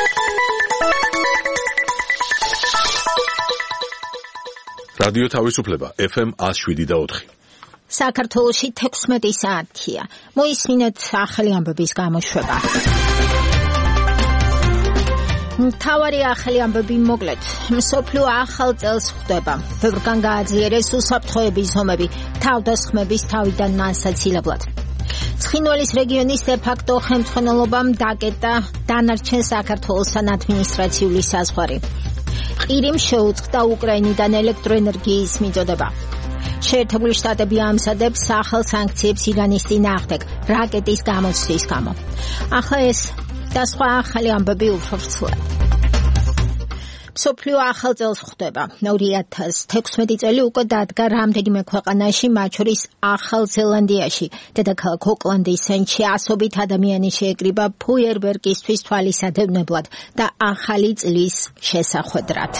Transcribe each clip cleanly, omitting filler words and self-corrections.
რადიო თავისუფლება FM 107.4. საქართველოში 16 საათია. მოისმინეთ ახალი ამბების გამოშვება. მთავარი ახალი ამბები მოკლედ. მსოფლიო ახალ წელს ხვდება. ბევრგან გააძლიერეს უსაფრთხოების ზომები თავდასხმების თავიდან ასაცილებლად. ცხინვალის რეგიონის დე-ფაქტო ხელმძღვანელობამ დაკეტა დანარჩენ საქართველოსთან ადმინისტრაციული საზღვარი. ყირიმ შეუწყდა უკრაინიდან ელექტროენერგიის მიწოდება. შეერთებული შტატები ამზადებს ახალ სანქციებს ირანის წინააღმდეგ რაკეტის გამოცდის გამო. ახლა ეს და სხვა ახალი ამბები უფრო ვრცლად. მსოფლიო ახალ წელს ხვდება. 2016 წელი უკვე დადგა რამდენიმე ქვეყანაში, მათ შორის ახალ ზელანდიაში. დედაქალაქ ოკლანდის ცენტრში ასობით ადამიანი შეეკრიბა ფუიერვერკისთვის თვალისადევნებლად და ახალი წლის შესახვედრად.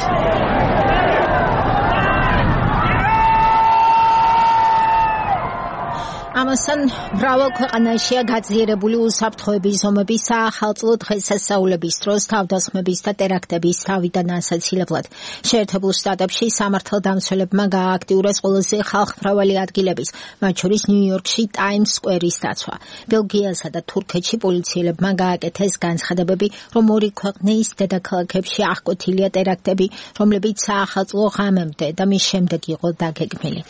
ამასთან მრავალ ქვეყანაშია გაძლიერებული უსაფრთხოების ზომები საახალწლო დღესასწაულების დროს თავდასხმების და ტერაქტების თავიდან ასაცილებლად. შეერთებულ შტატებში სამართალდამცველებმა გაააქტიურეს ყველაზე ხალხმრავალი ადგილების, მათ შორის ნიუ-იორკში ტაიმს სკვერის დაცვა. ბელგიასა და თურქეთში პოლიციელებმა გააკეთეს განცხადებები, რომ ორი ქვეყნის დედაქალაქებში აღკვეთილია ტერაქტები, რომლებიც საახალწლო ღამემდე და მის შემდეგ იყო დაგეგმილი.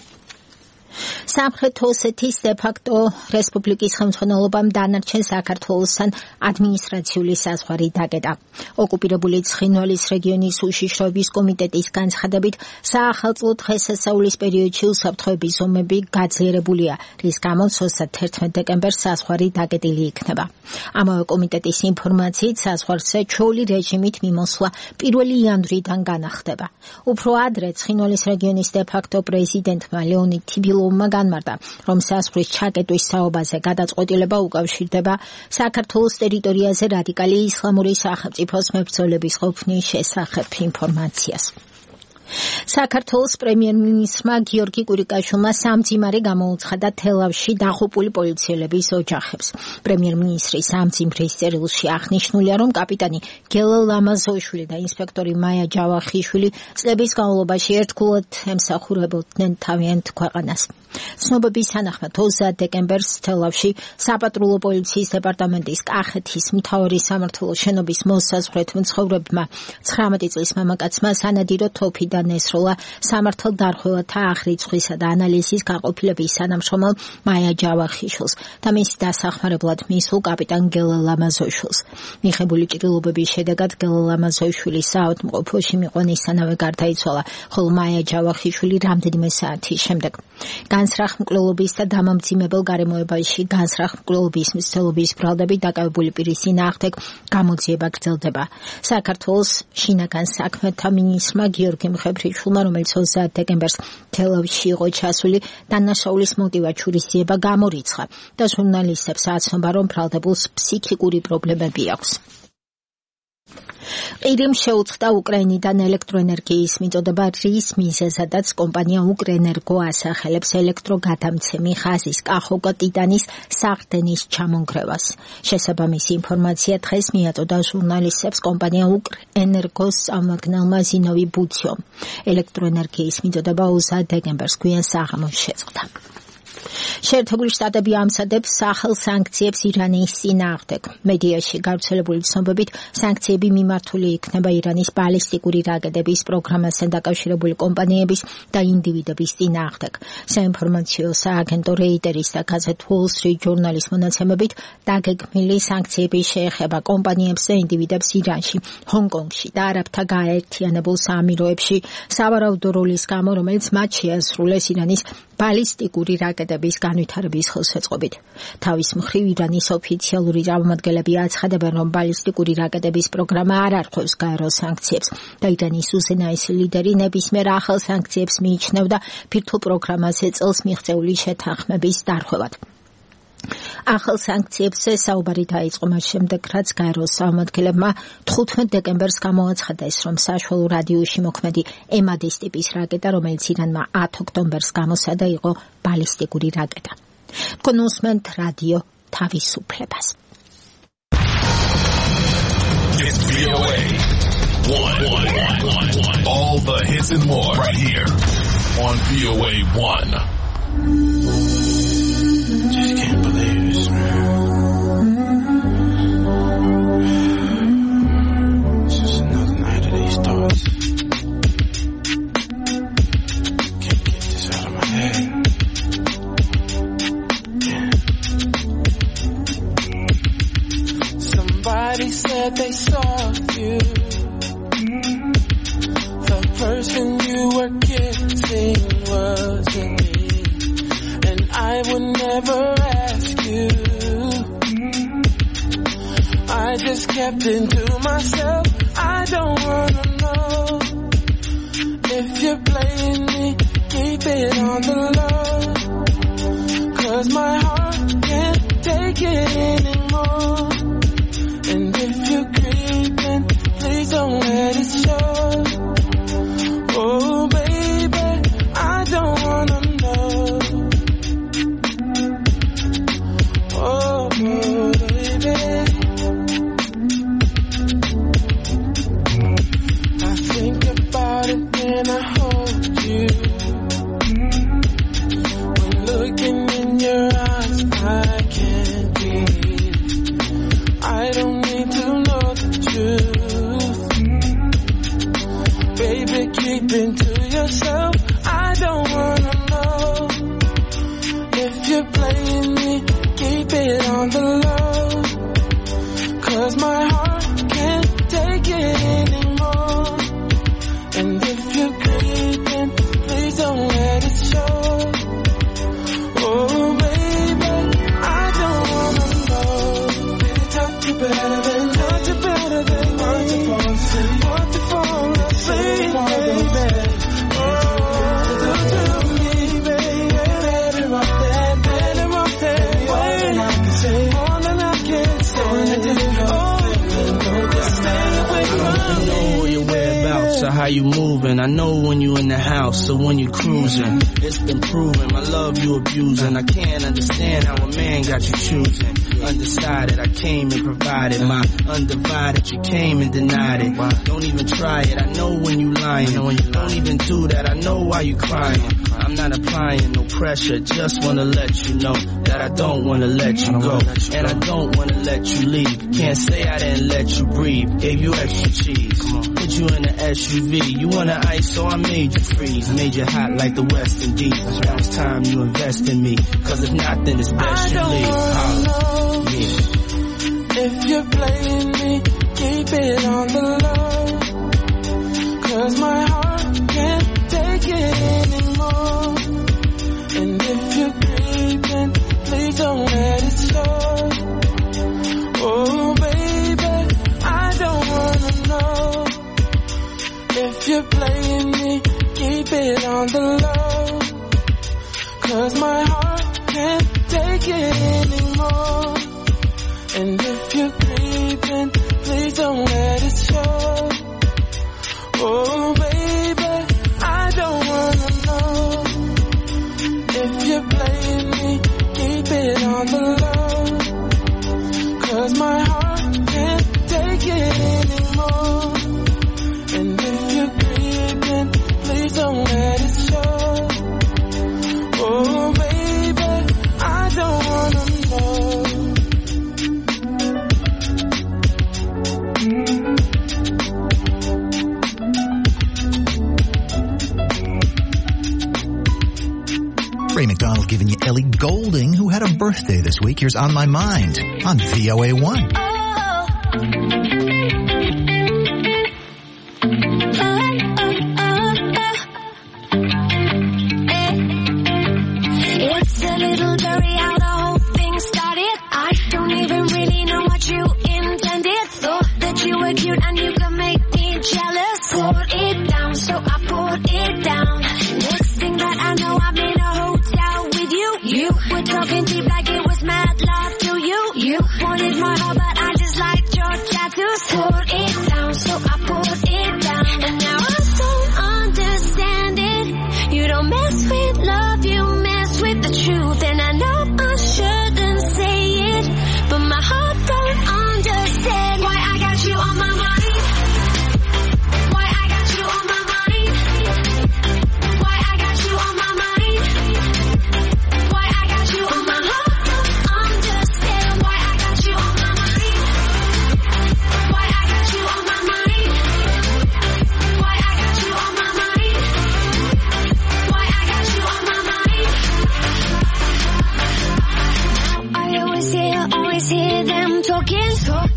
სამხრეთ ოსეთის დე-ფაქტო რესპუბლიკის ხელმძღვანელობამ დანარჩენ საქართველოსთან ადმინისტრაციული საზღვარი დაკეტა. ოკუპირებული ცხინვალის რეგიონის უშიშროების კომიტეტის განცხადებით, საახალწლო დღესასწაულის პერიოდში უსაფრთხოების ზომები გაძლიერებულია, რის გამოც 31 დეკემბერს საზღვარი დაკეტილი იქნება. ამავე კომიტეტის ინფორმაციით, საზღვარზე ჩვეული რეჟიმით მიმოსვლა 1 იანვრიდან განახდება. უფრო ადრე ცხინვალის რეგიონის დე-ფაქტო პრეზიდენტმა ლეონიდ თიბილოვმა განმარტა, რომ საზღვრის ჩაკეტვის საუბაზე გადაწყვეტილება უკავშირდება საქართველოს ტერიტორიაზე რადიკალი ისლამური სახელმწიფოს მებრძოლების ყოფნის შესახებ ინფორმაციას. საქართველოს პრემიერ-მინისტრმა გიორგი კვირიკაშვილმა სამძიმარი გამოუცხადა თელავში დაღუპული პოლიციელების ოჯახებს. პრემიერ-მინისტრის სამძიმრის წერილში აღნიშნულია, რომ კაპიტანი გელა ლამაზოშვილი და ინსპექტორი მაია ჯავახიშვილი წლების განმავლობაში ერთგულად ემსახურებოდნენ თავიანთ ქვეყანას. ცნობების თანახმად 20 დეკემბერს თელავში საპატრულო პოლიციის დეპარტამენტის კახეთის მთავარი სამმართველოს შენობის მოსაზღვრეთ მცხოვრებმა 19 წლის მამაკაცმა სანადირო თოფიდან ესროლა სამართალდამცველთა აღრიცხვისა და ანალიზის გაყოფილების თანამშრომელ მაია ჯავახიშვილს და მის დასახმარებლად მისულ კაპიტან გელა ლამაზოშვილს. მიღებული ჭრილობების შედეგად გელა ლამაზოშვილი საავადმყოფოში მიყვანისთანავე გარდაიცვალა, ხოლო მაია ჯავახიშვილი რამდენიმე საათის შემდეგ. განსრახმკვლელობის და დამამძიმებელ გარემოებაში განსრახმკვლელობის მცდელობის ბრალდებით დაკავებული პირის წინააღმდეგ გამოძიება გრძელდება. საქართველოს შინაგან საქმეთა მინისტრმა გიორგი მხედრიშვილმა, რომელიც 20 დეკემბერს თელავში იყო ჩასული, დანაშაულის მოტივად შურისძიება გამორიცხა და ჟურნალისტებს ააცნობა, რომ ბრალდებულს ფსიქიკური პრობლემები აქვს. ყირიმ შეუწყდა უკრაინიდან ელექტროენერგიის მიწოდება, რის მიზეზადაც კომპანია უკრენერგო ასახელებს ელექტროგადამცემი ხაზის კახოკა-ტიტანის საღდენის ჩამონგრევას. შესაბამისი ინფორმაცია დღეს მიაწოდა ჟურნალისტებს კომპანია უკრენერგოს წარმომადგენელმა ზინოვი ბუციომ. ელექტროენერგიის მიწოდება 20 დეკემბერს გვიან საღამოს შეწყდა. შეერთებული შტატები ამზადებს ახალ სანქციებს ირანის წინააღმდეგ. მედიაში გავრცელებული ცნობებით, სანქციები მიმართული იქნება ირანის ბალისტიკური რაკეტების პროგრამასთან დაკავშირებული კომპანიების და ინდივიდების წინააღმდეგ. საინფორმაციო სააგენტო რეიტერის და გაზეთ Wall Street Journal-ის მონაცემებით, დაგეგმილი სანქციები შეეხება კომპანიებს და ინდივიდებს ირანში, ჰონგ-კონგში და არაბთა გაერთიანებულ საამიროებში სავარაუდო როლის გამო, რომელიც მათ შეასრულეს ირანის ბალისტიკური რაკეტების განვითარების ხელშეწყობით. თავის მხრივ ირანის ოფიციალური წარმომადგენლები აცხადებენ, რომ ბალისტიკური რაკეტების პროგრამა არ არღვევს გაერო სანქციებს და ირანის უზენაესი ლიდერი ნებისმიერ ახალ სანქციებს მიიჩნევდა ფირთულ პროგრამაზე წელს მიღწეული შეთანხმების დარღვევად. ახალ სანქციებზე საუბარი დაიწყო მას შემდეგ, რაც გაეროს წარმომადგენლებმა 15 დეკემბერს გამოაცხადეს, რომ საშუალო რადიუსში მოქმედი ემადის ტიპის რაკეტა, რომელიც ირანმა 10 ოქტომბერს გამოსადა, იყო ბალისტიკური რაკეტა. თქვენ უსმენთ რადიო თავისუფლებას. the hits and more right here on VOA 1. Just can't believe this, man. It's just another night of these thoughts. Can't get this out of my head. Somebody said they saw you. The person you were kissing wasn't me. And I would never ask you. I just kept it to myself. I don't wanna know. If you're playing me, keep it on the low. 'Cause my heart can't take it anymore. And if you're creeping, please don't let it show. Oh baby, I don't wanna know. Oh baby, I think about it when I hold you. When looking in your eyes, I can't breathe. I don't need to know the truth. Baby, keep it to yourself. I don't wanna know. If you're playing me, keep it on the low. 'Cause my heart can't take it anymore. And if you're creeping, please don't let it show. Oh baby, I don't wanna know. Baby, touch you better than want to fall asleep, want to fall asleep, baby. Oh, do me, baby, better off that, way. I can say more than I can say. Just stay away from me. I know your whereabouts or how you moving. I know when you in the house or when you cruising. It's been proven my love you abusing. I can't understand how a man got you choosing. Undecided, I came and provided my undivided. You came and denied it. Don't even try it. I know when you lying. Don't even do that. I know why you crying. I'm not applying no pressure. Just wanna let you know that I don't wanna let you go, and I don't wanna let you leave. Can't say I didn't let you breathe. Gave you extra cheese. Put you in an SUV. You wanna ice, so I made you freeze. Made you hot like the West Indies. Now it's time you invest in me. 'Cause if not, then it's best you leave. If you're playing me, keep it on the low. 'Cause my heart can't take it anymore. And if you're creeping, please don't let it show. Oh baby, I don't wanna know. If you're playing me, keep it on the low. 'Cause my heart can't take it anymore. And if you're creeping, please don't let it show. Oh baby, I don't wanna know. If you're playing me, keep it on the low. 'Cause my heart can't take it anymore. And if you're creeping, please don't let it show. Oh baby, I don't wanna know. Ray McDonald giving you Ellie Goulding, who had a birthday this week. Here's On My Mind on VOA 1. It's a little blurry how the whole thing started. I don't even really know what you intended. Thought that you were cute and you could make me jealous. Put it down, so I put it down. Next thing that I know, I'm in a hotel with you. You were talking deep like it was mad love to you. You wanted my heart, but I just liked your tattoos. Put it down, so I put it down. And now I don't understand it. You don't mess with love, you mess with the truth. And I know I shouldn't say it, but my heart don't understand why I got you on my mind.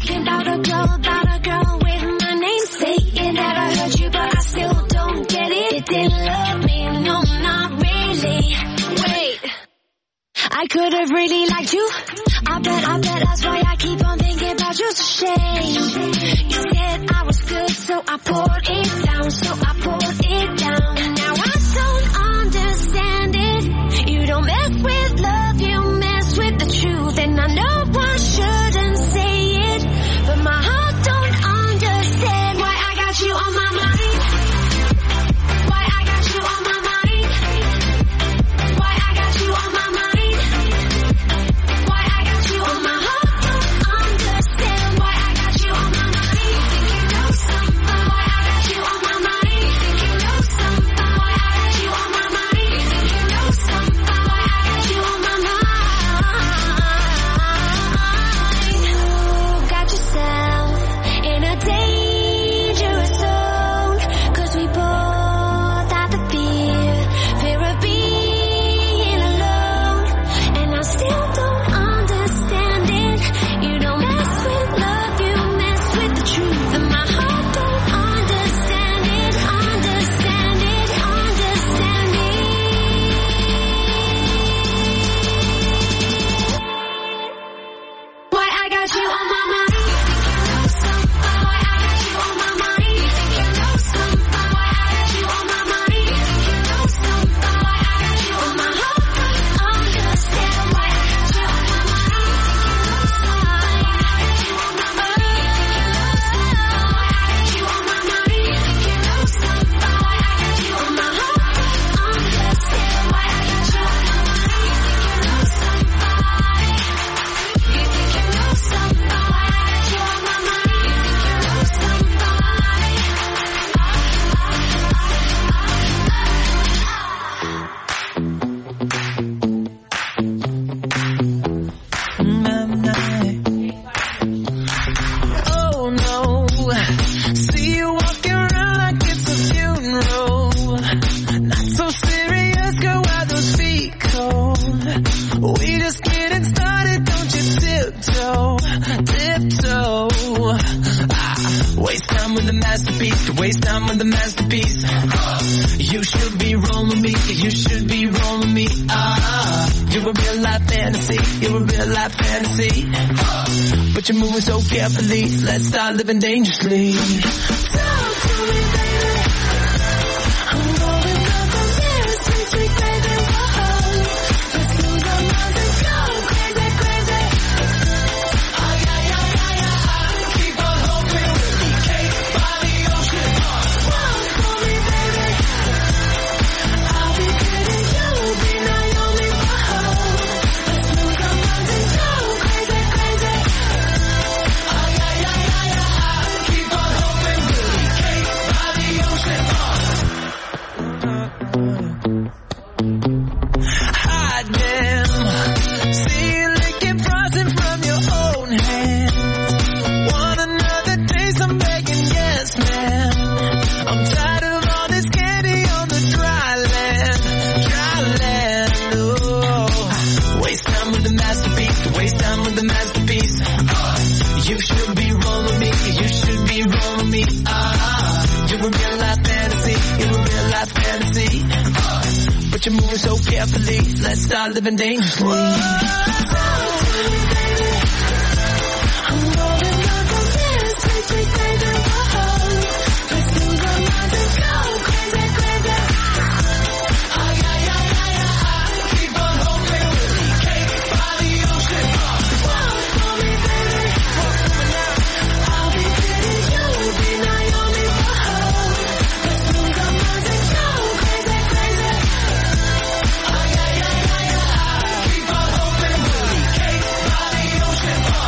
talking about a girl with my name. Saying that I hurt you, but I still don't get it. You didn't love me, no, not really. Wait, I could have really liked you. I bet that's why I keep on thinking about you. It's a shame. You said I was good, so I poured it down, And now I don't understand it. You don't mess with love, you mess with the truth. And I know I shouldn't say it, but my heart don't understand why I got you on my mind. Why I got you on my mind. Why I got you on my mind. Why I got you on my heart. Don't understand why I got you on my mind. You think you know something? Why I got you on my mind. You think you know something? Why I got you on my mind. You think you know something? Why I got you on my mind. You got yourself in a dangerous zone, 'cause we both have the fear of being alone. And I still don't understand it. You don't mess with love, you mess with the truth. And my heart don't understand it. Why I got you on my mind. Why I got you on my mind. You think you know something? Why I got you on my mind. You think you know something? Why I got you on my heart. Don't understand why I got you on my mind. Why I got you on my mind. You think you know something? Why I got you on my mind. You think you know something? Why I got you on my heart. Understand why I got you on my mind. You think you know something? You think you know something? Why I got you on my mind. You think you know something? Oh no, see you walking around like it's a funeral. Not so serious, girl, why those feet cold? We just getting started, don't you tiptoe. Waste time with the masterpiece, waste time with the masterpiece. You should be rolling me, you should be rolling me. You're a real life fantasy, you're a real life fantasy. But you're moving so carefully, let's start living dangerously. Talk to me, baby. I'm going up on this, sweet, sweet baby. Whoa. Let's lose our minds and go crazy, crazy. Oh yeah, yeah, yeah, yeah. Keep on hoping we'll be cake by the ocean. Walk for me, baby. I'll be good and you'll be Naomi. Whoa. Let's lose our minds and go crazy, crazy. Oh yeah, yeah, yeah, yeah. Keep on hoping we'll be cake by the ocean. Hide them. See you licking frosting from your own hand. Want another taste? I'm begging, yes, man. I'm tired of all this candy on the dry land. Oh, waste time with the masterpiece, waste time with the masterpiece. You should be rolling me, you should be rolling me. You're a real life fantasy, you're a real life fantasy. But you're moving so carefully, let's start living dangerously. I'm rolling up on this, sweet, sweet baby. Whoa. Let's lose our minds and go crazy, crazy. Oh yeah, yeah, yeah, yeah. Keep on hoping we'll be cake by the ocean. Walk for me, baby. I'll be good and you'll be Naomi. Whoa. Let's lose our minds and go crazy, crazy. Oh yeah, yeah, yeah, yeah. Keep on hoping we'll be cake by the ocean.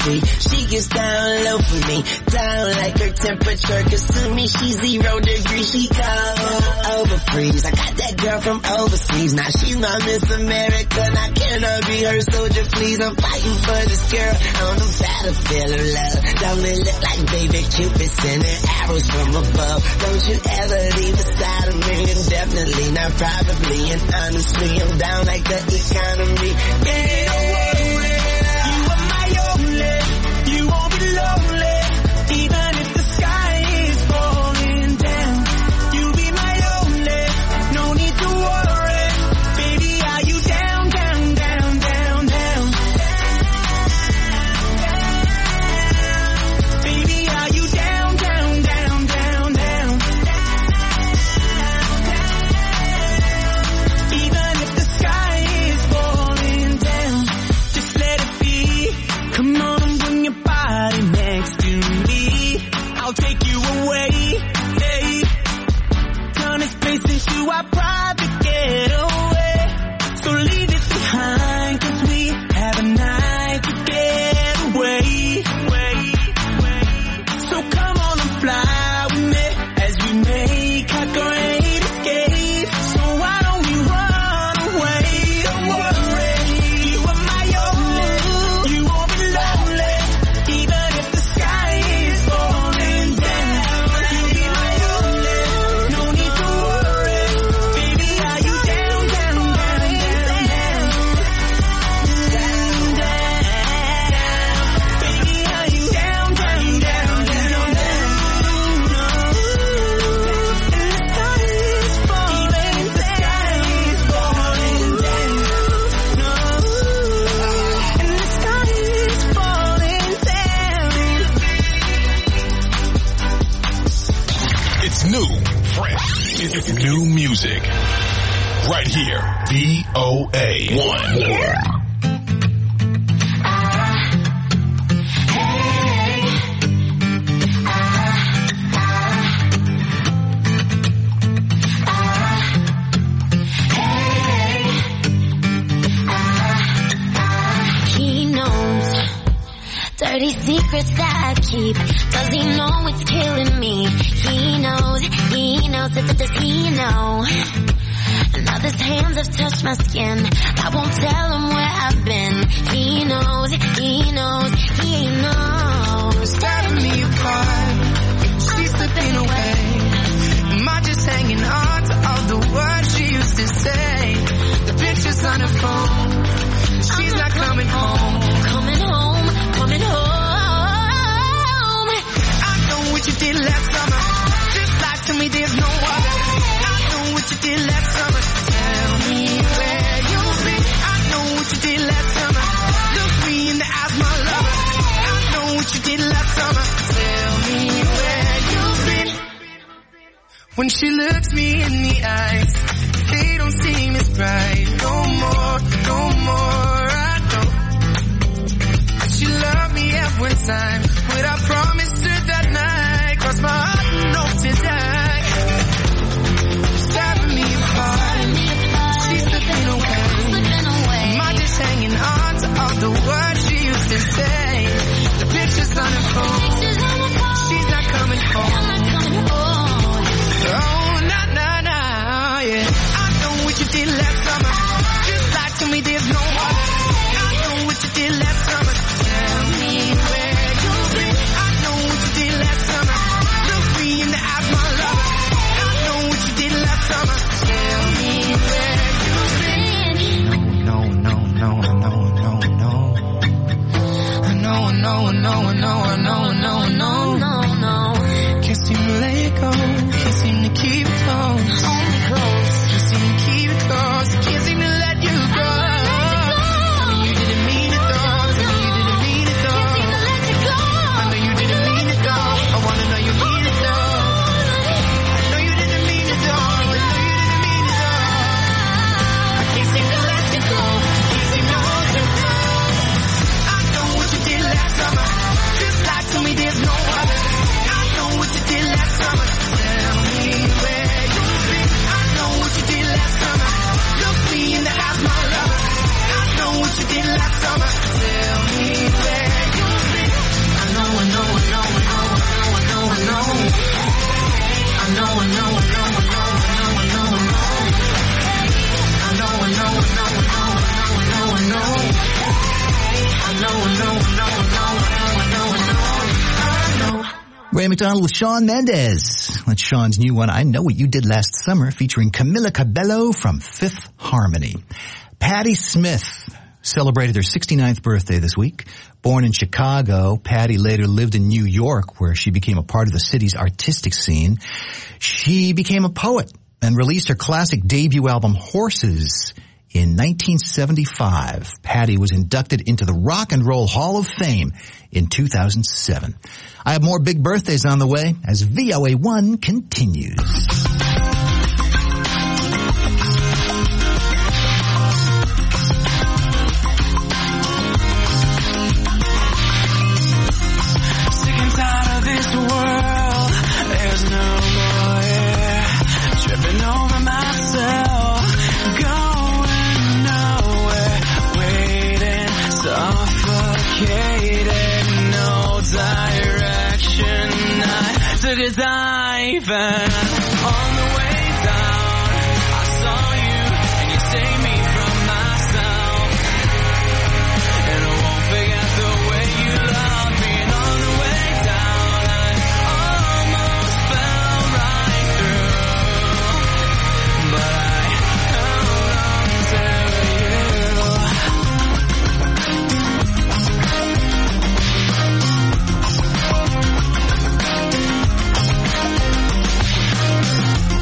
free. She gets down low for me, down like her temperature. Cause to me she's 0 degrees, she cold over freeze. I got that girl from overseas, now she's my Miss America. Now can I be her soldier, please? I'm fighting for this girl on the battlefield of love. Don't it look like baby Cupid sending arrows from above? Don't you ever leave the side of me, and definitely not probably. And honestly, I'm down like the economy. Baby, don't worry, you are my only. You won't be lonely, even if the sky is falling down. You be my only, no need to worry. Baby, are you down, down, down, down, down? Baby, are you down, down, down, down, down? Even if the sky is falling down, just let it be. Come on and bring your body next to me. I'll take you away, hey. Turn this place into our private getaway. So leave it behind, cause we have a night to get away. So come on and fly with me as we make our great escape. So why don't we run away? Don't worry, you are my only. You won't be lonely, even if the sky is falling down. You be my only, no need to worry. Baby, are you down, down, down, down, down? Down, down. Baby, are you down, down, down, down, down? And the sky is falling down. It's new, fresh, it's new music. Right here, VOA1. He knows dirty secrets that I keep. Does he know it's killing me? He knows, does he know? Now his hands have touched my skin. I won't tell him where I've been. He knows, Tearing me apart, she's slipping away. Am I just hanging on to all the words she used to say? The pictures on her phone, she's not coming home. coming home. I know what you did last summer, just like to me there's no other. I know what you did last summer, tell me where you've been. I know what you did last summer, look me in the eyes, my lover. I know what you did last summer, tell me where you've been. When she looks me in the eyes, they don't seem as bright. No more, I know. She loved me every time, but I promised her that night, cross my heart and hope to die. Tearing me apart, she's slipping away. Am I just hanging on to all the words she used to say? The pictures on her phone, she's not coming home. Oh, nah, yeah. I know what you did last summer, just like to me there's no other. I know what you did last summer, tell me where you've been. I know what you did last summer, look me in the eyes, my lover. I know what you did last summer, tell me where you've been. No. Can't seem to let it go, can't seem to keep it close. Can't seem to keep it close, can't seem to let you go. You didn't mean it though, I know you didn't mean it though. I wanna know you mean it though. I know you didn't mean it though, I can't seem to let you go, can't seem to hold you down. I know what you did last summer, just like to me there's no other. I know what you did last summer, tell me where you've been. I know what you did last summer, look me in the eyes, my lover. I know what you did last summer, tell me where you've been. Ray McDonald with Shawn Mendes. That's Shawn's new one, I Know What You Did Last Summer, featuring Camila Cabello from Fifth Harmony. Patti Smith celebrated her 69th birthday this week. Born in Chicago, Patti later lived in New York, where she became a part of the city's artistic scene. She became a poet and released her classic debut album, Horses, in 1975. Patti was inducted into the Rock and Roll Hall of Fame in 2007. I have more big birthdays on the way as VOA1 continues. Sick and tired of this world, there's no more air. Tripping over myself, going nowhere, waiting, suffocated, no direction. I took a dive and on the way down I saw you and you saved me from myself, and I won't forget the way you loved me. And on the way down I almost fell right through, but I held on to you.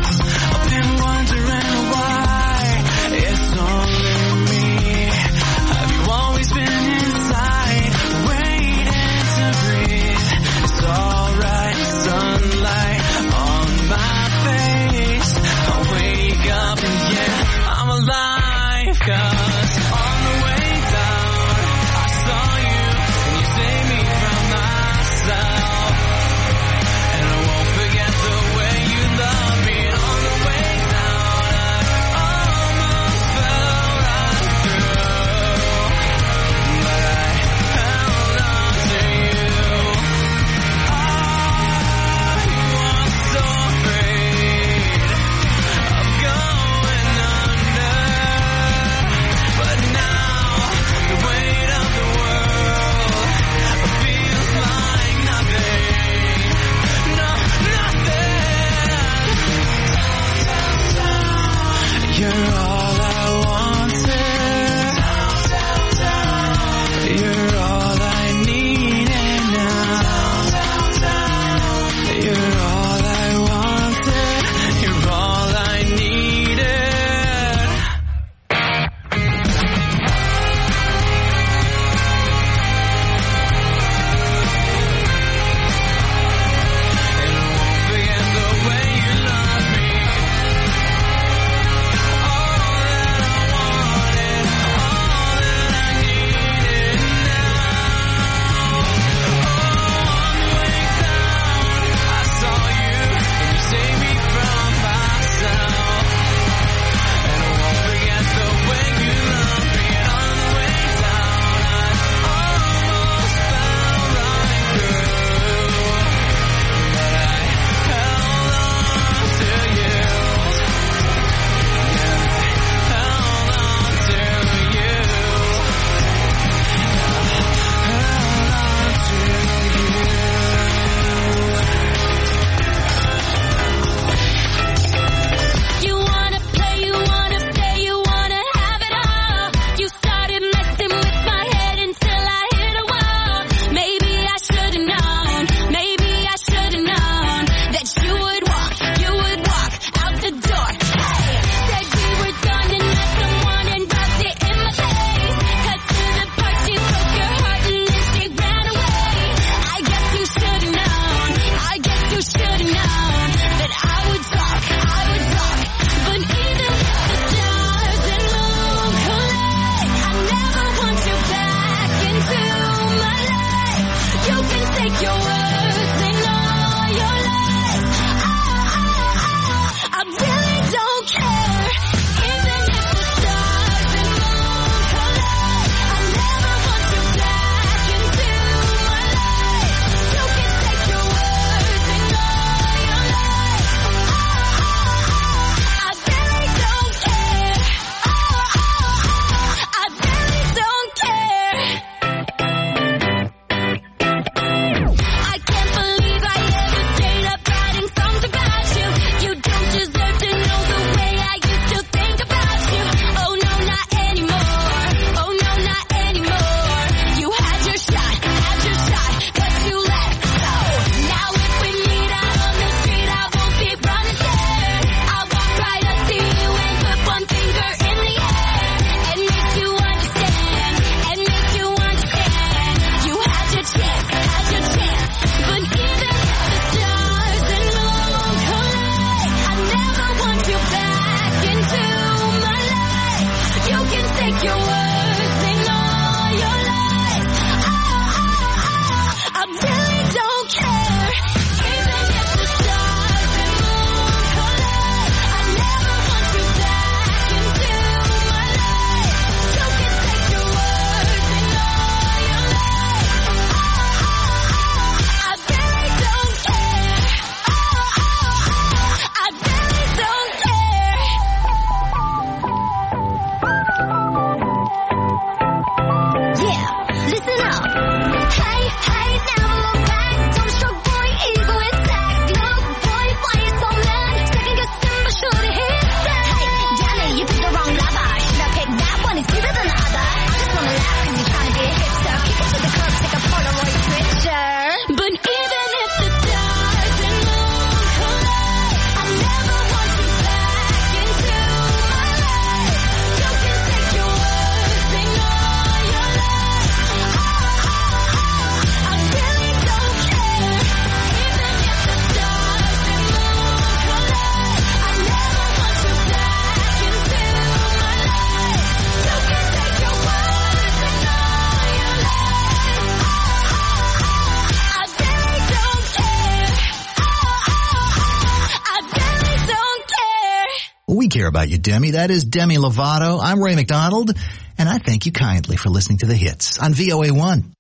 care about you, Demi. That is Demi Lovato. I'm Ray McDonald, and I thank you kindly for listening to The Hits on VOA1.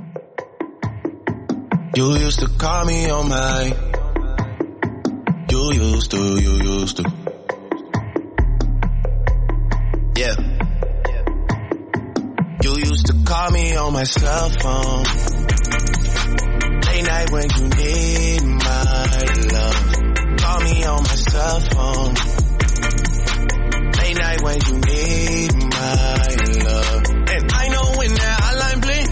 You used to call me on my... You used to. Yeah. You used to call me on my cell phone. Late night when you need my love. Call me on my cell phone. Late night when you need my love. And I know when that hotline blink,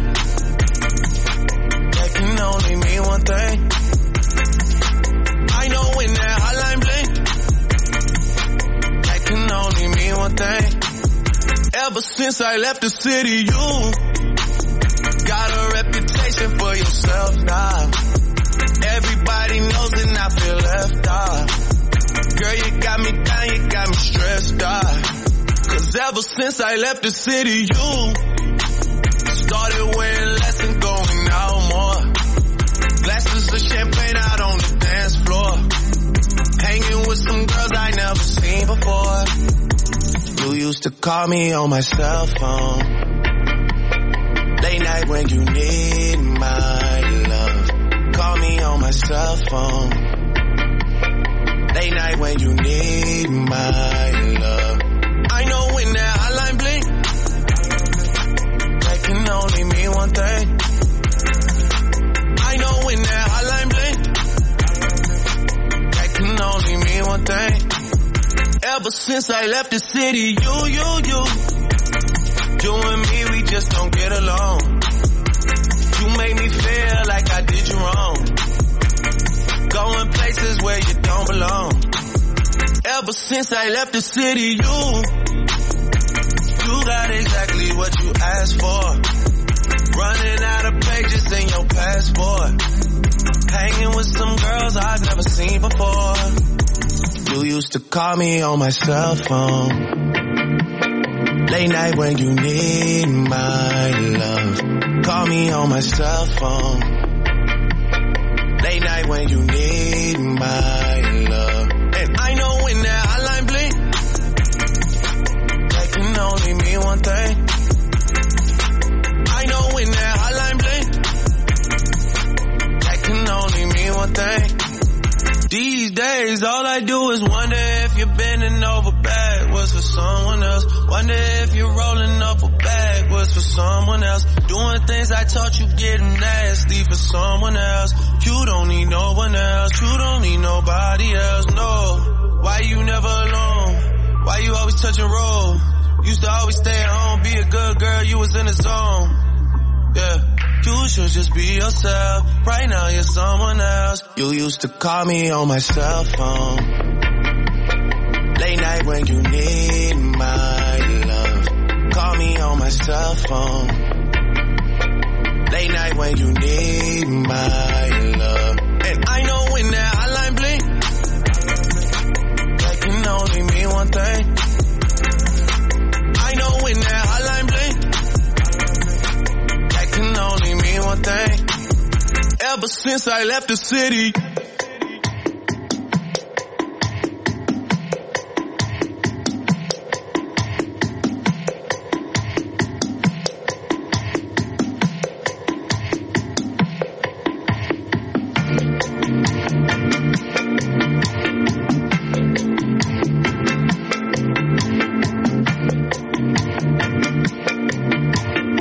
that can only mean one thing. I know when that hotline blink, that can only mean one thing. Ever since I left the city, you got a reputation for yourself now. Everybody knows and I feel left out. Girl, you got me down, you got me stressed out. Cause ever since I left the city, you started wearing less and going out more. Glasses of champagne out on the dance floor. Hanging with some girls I never seen before. You used to call me on my cell phone. Late night when you need my love. Call me on my cell phone. Late night when you need my love. I know when that hotline blink, that can only mean one thing. I know when that hotline blink, that can only mean one thing. Ever since I left the city, you and me, we just don't get along. You made me feel like I did you wrong. Going places where you don't belong. Ever since I left the city, you got exactly what you asked for. Running out of pages in your passport. Hanging with some girls I've never seen before. You used to call me on my cell phone. Late night when you need my love. Call me on my cell phone. Late night when you need my love. And I know when that hotline blink, that can only mean one thing. I know when that hotline blink, that can only mean one thing. These days, all I do is wonder if you're bending over backwards for someone else. Wonder if you're rolling up a backwards for someone else. Doing things I taught you getting nasty for someone else. You don't need no one else. You don't need nobody else, no. Why you never alone? Why you always touch and roll? Used to always stay at home, be a good girl, you was in the zone. Yeah. You should just be yourself. Right now you're someone else. You used to call me on my cell phone. Late night when you need my love. Call me on my cell phone. Late night when you need my love. And I know when that hotline blink, that can only mean one thing. I know when that hotline blink, can only mean one thing. Ever since I left the city.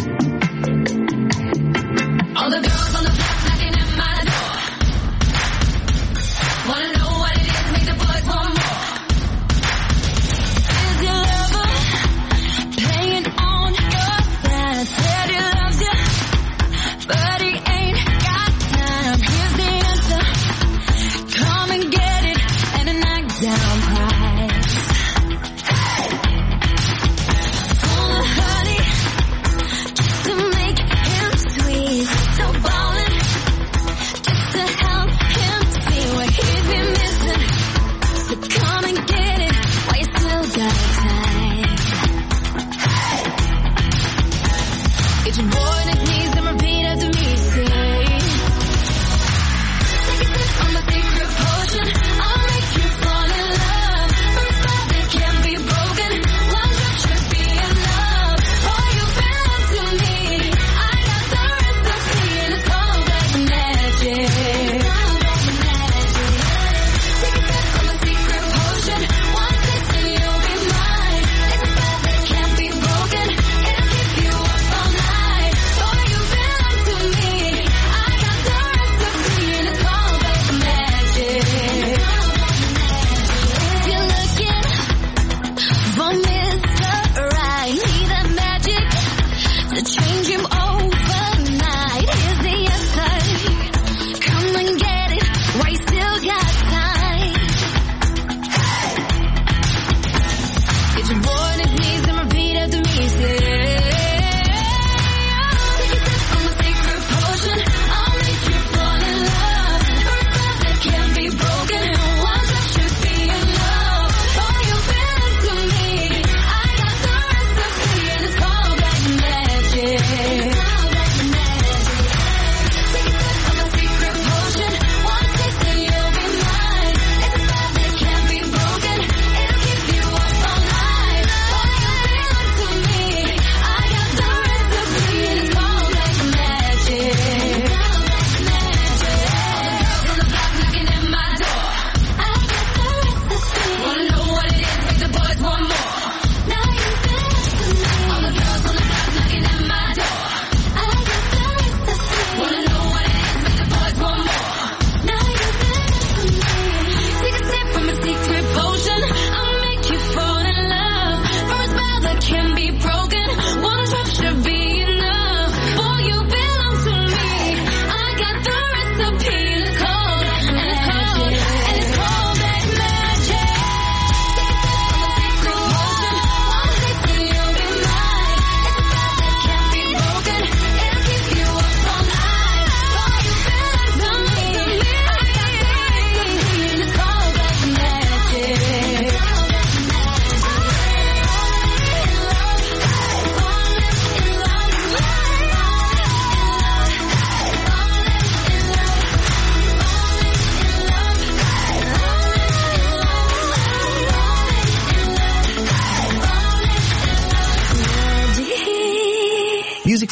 All the girls on the block knocking at my door.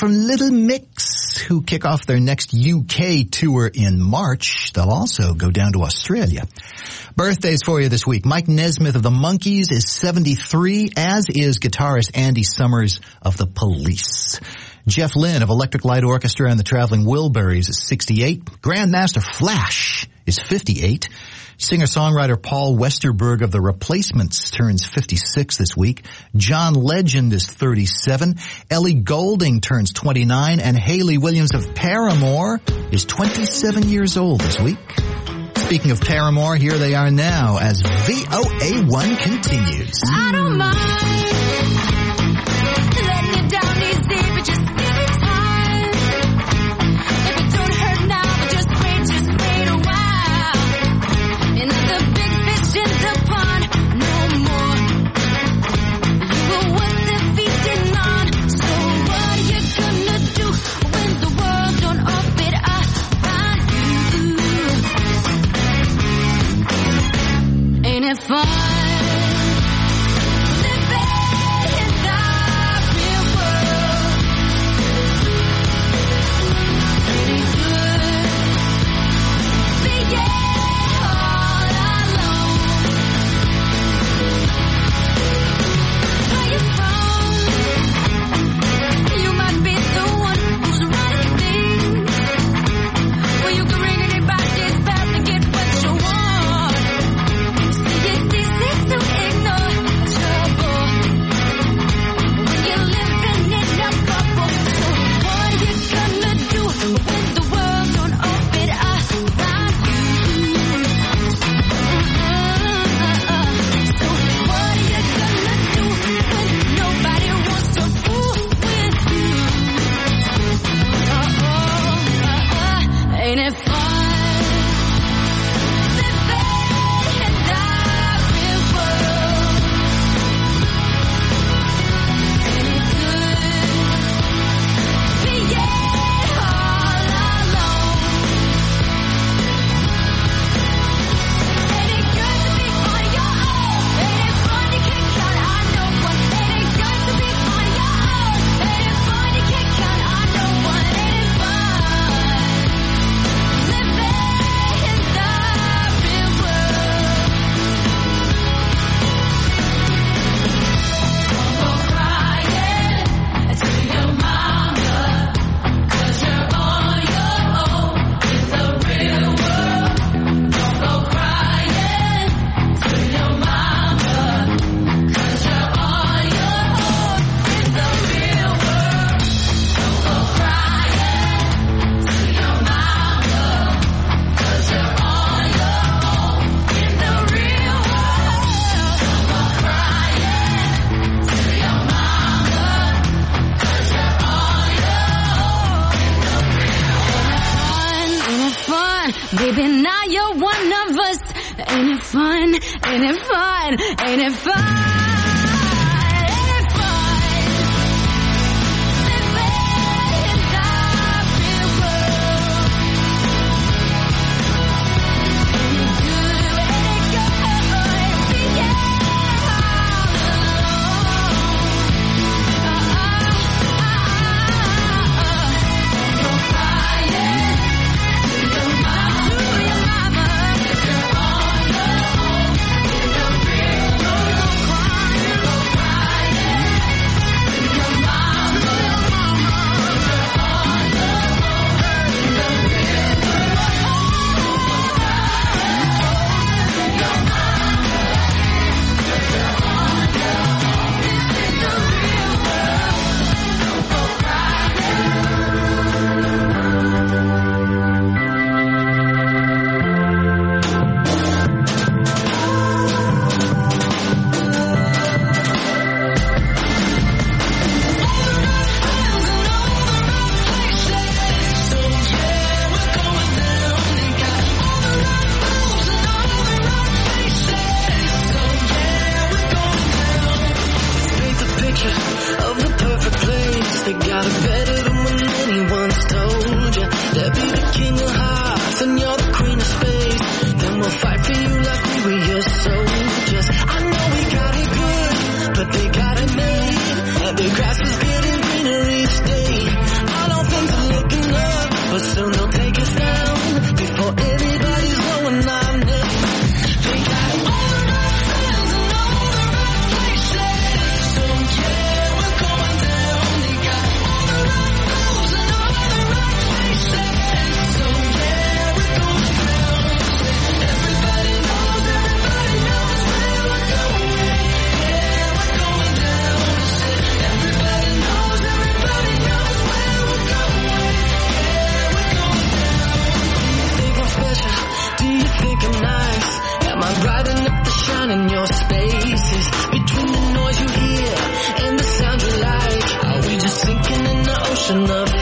from Little Mix, who kick off their next UK tour in March. They'll also go down to Australia. Birthdays for you this week. Mike Nesmith of the Monkees is 73, as is guitarist Andy Summers of the Police. Jeff Lynne of Electric Light Orchestra and the Traveling Wilburys is 68. Grandmaster Flash is 58. Singer-songwriter Paul Westerberg of The Replacements turns 56 this week. John Legend is 37. Ellie Goulding turns 29. And Hayley Williams of Paramore is 27 years old this week. Speaking of Paramore, here they are now as VOA1 continues. I don't mind letting you down easy, but just give it time. If it don't hurt now, but just wait a while. Another big fish in the pond, no more. You were worth defeating on. So what you gonna do when the world don't orbit around you? Ain't it fun? Baby, now you're one of us. Ain't it fun? Ain't it fun? Ain't it fun? Cry.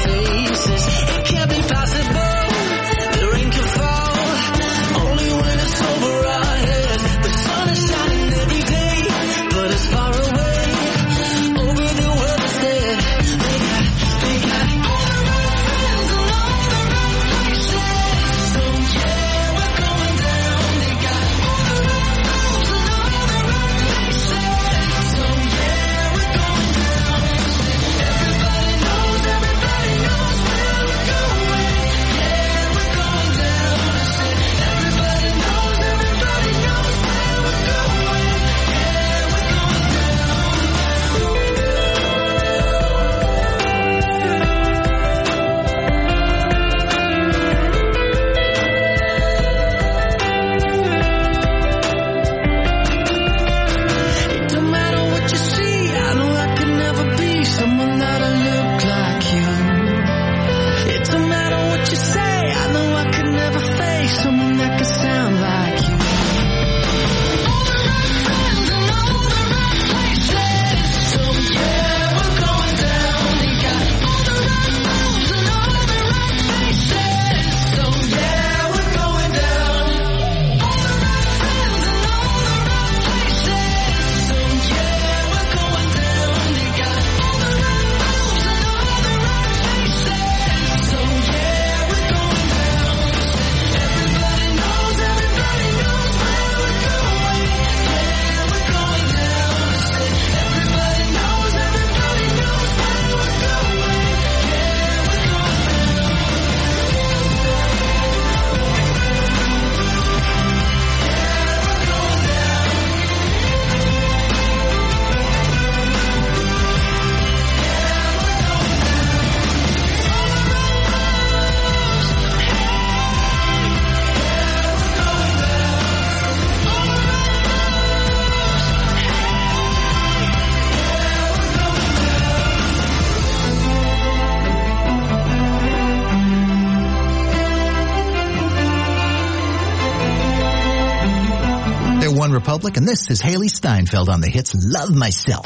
places. It can't be possible. The rain can fall only when it's over our heads. The sun is shining every day, but it's far away. Over the world instead. They got all the wrong friends and all the wrong places. So yeah, we're going down. They got all the wrong rules and all the wrong places. So yeah, we're going down. Everybody knows where we're going. Yeah, we're going down. Everybody knows everybody knows where we're going. Yeah, we're going It don't matter what you see, I know I could never be someone that'll look like you. It don't matter what you say, I know I could never face someone that could sound like you. All the right friends and all the right places. So yeah, we're going down. They got all the right rules and all the right places. So yeah, we're going down. All the right friends and all the right places. So yeah, we're going down. They got all the right rules and all the right places. So yeah, we're going down. Everybody knows where we're going. Yeah, we're going down. Everybody knows everybody knows where we're going. Yeah, we're They're One Republic, and this is Haley Steinfeld on the hits Love Myself.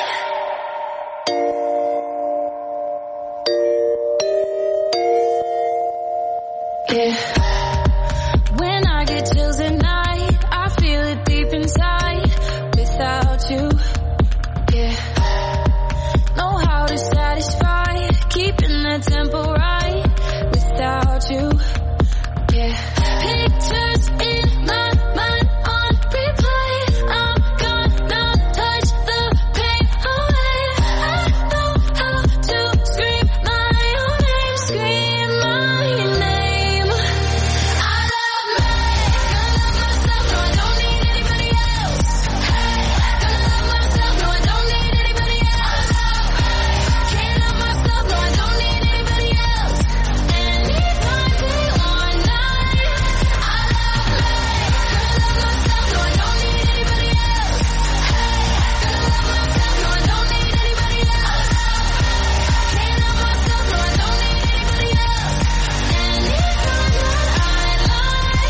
Yeah. When I get chills at night, I feel it deep inside. Without you, yeah. Know how to satisfy, keeping the tempo right. Without you, yeah. Pictures in my mind on replay. I'm gonna touch the pain away. I know how to scream my own name, scream my name. I love me, gonna love myself, no I don't need anybody else. Hey, gonna love myself, no I don't need anybody else. Can't love myself, no I don't need anybody else. Anytime, day or night. I love me, gonna love myself, no I don't need anybody else. Hey, gonna love myself, no I don't need anybody else. Can't love myself, no I don't need anybody else. Anytime that I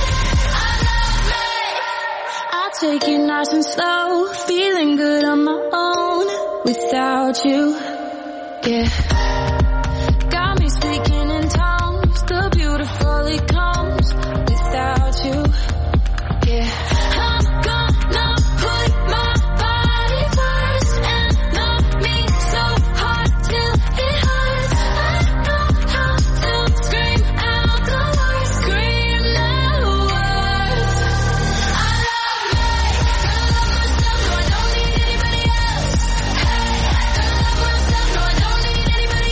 love me. I'll take it nice and slow, feeling good on my own without you. Yeah. Got me speaking in tongues, the beautiful it comes without you. Yeah. I'm gonna put my body first and love me so hard till it hurts. I know how to scream out the words, scream the words. I love me, gonna love myself, no I don't need anybody else. Hey, gonna love myself, no I don't need anybody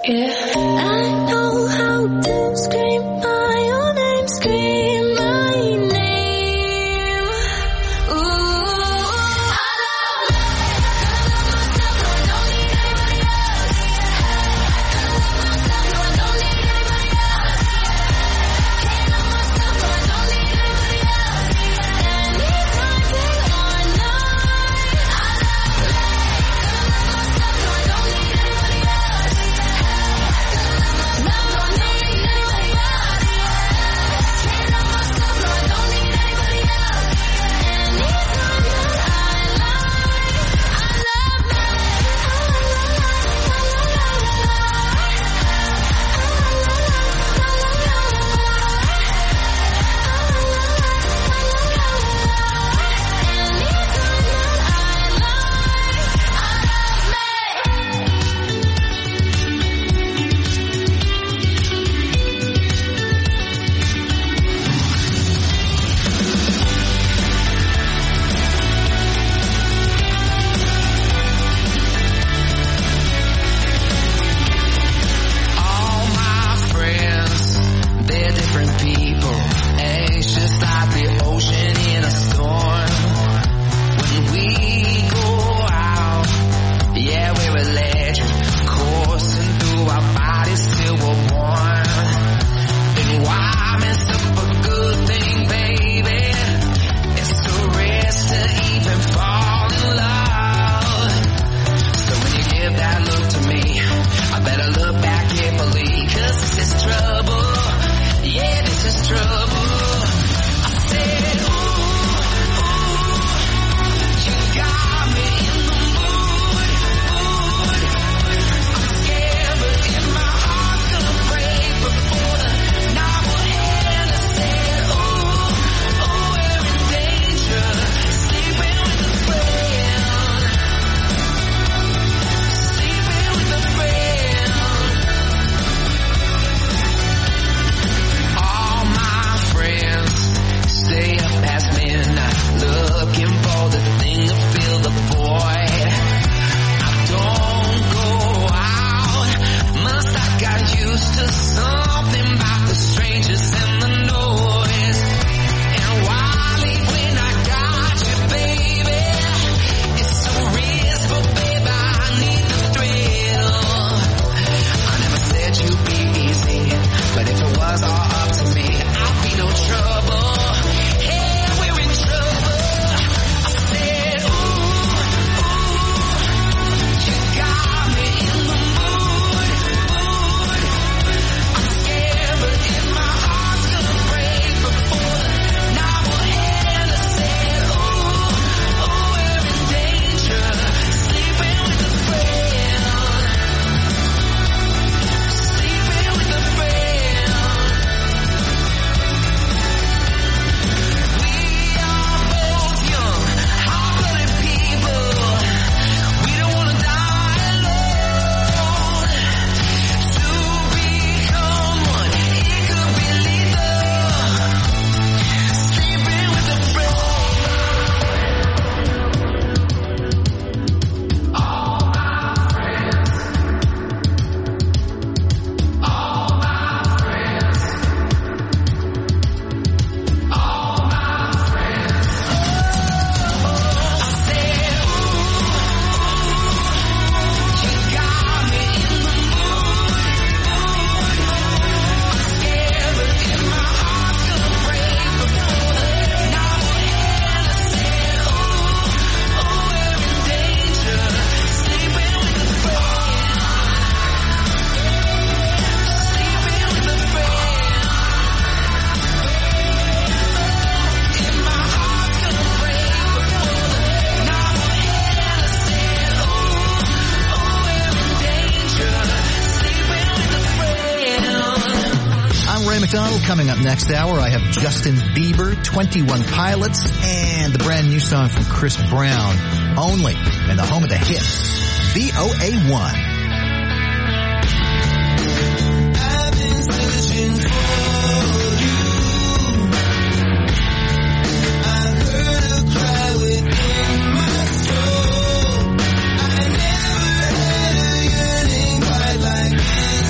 McDonald. Coming up next hour, I have Justin Bieber, 21 Pilots, and the brand new song from Chris Brown, Only, in the home of the hits, VOA1. I've been searching for you. I heard a cry within my soul. I never had a yearning quite like this.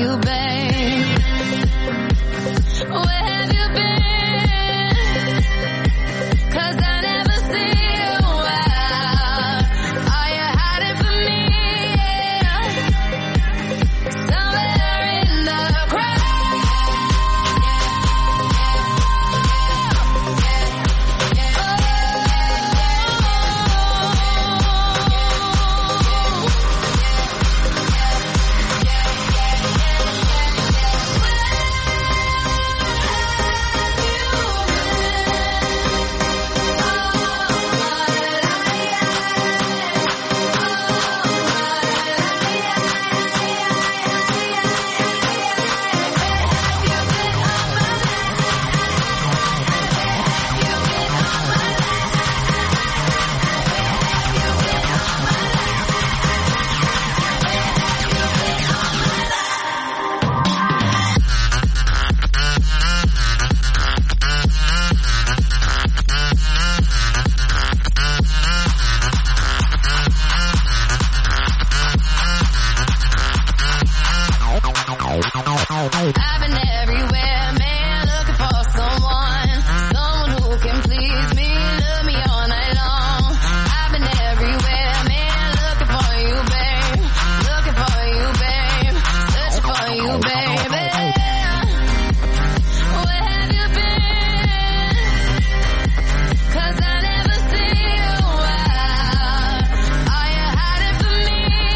you, babe? Where have you been? 'Cause I never see you out. Are you hiding from me? Somewhere in the crowd. I've been everywhere, man, looking for someone who can please me, love me all night long. I've been everywhere, man, looking for you, babe, searching for you, baby. Where have you been? 'Cause I never see you out. Are you hiding from me?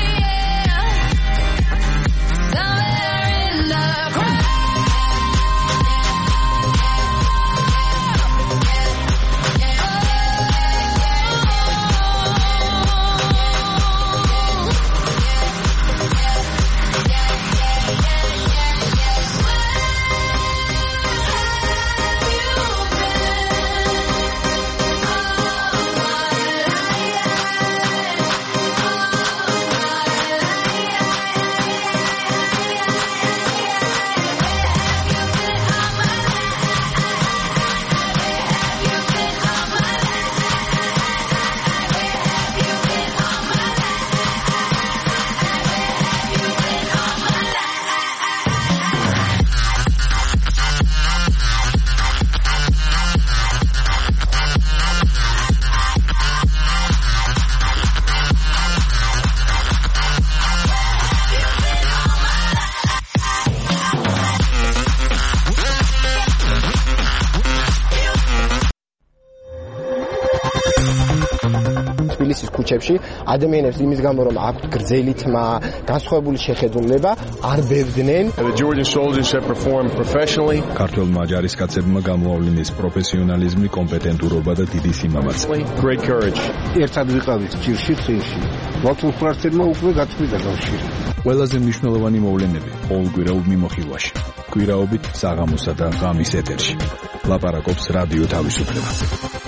Somewhere in the crowd. თბილისის ქუჩებში ადამიანებს იმის გამო რომ აქვთ გრძელი თმა, განსხვავებული შეხედულება, არ ბევდნენ. The Georgian soldiers have performed professionally. ქართველმა ჯარისკაცებმა გამოავლინეს პროფესიონალიზმი, კომპეტენტურობა და დიდი სიმამაცე. Great courage. ერთად ვიყავით ჭირში, ხილში. ბათუმ ფრანცებმა უკვე გაწყვიტა კავშირი. ყველაზე მნიშვნელოვანი მოვლენები ყოველკვირეულ მიმოხილვაში. კვირაობით საღამოსა და ღამის ეთერში. ლაპარაკობს რადიო თავისუფლება.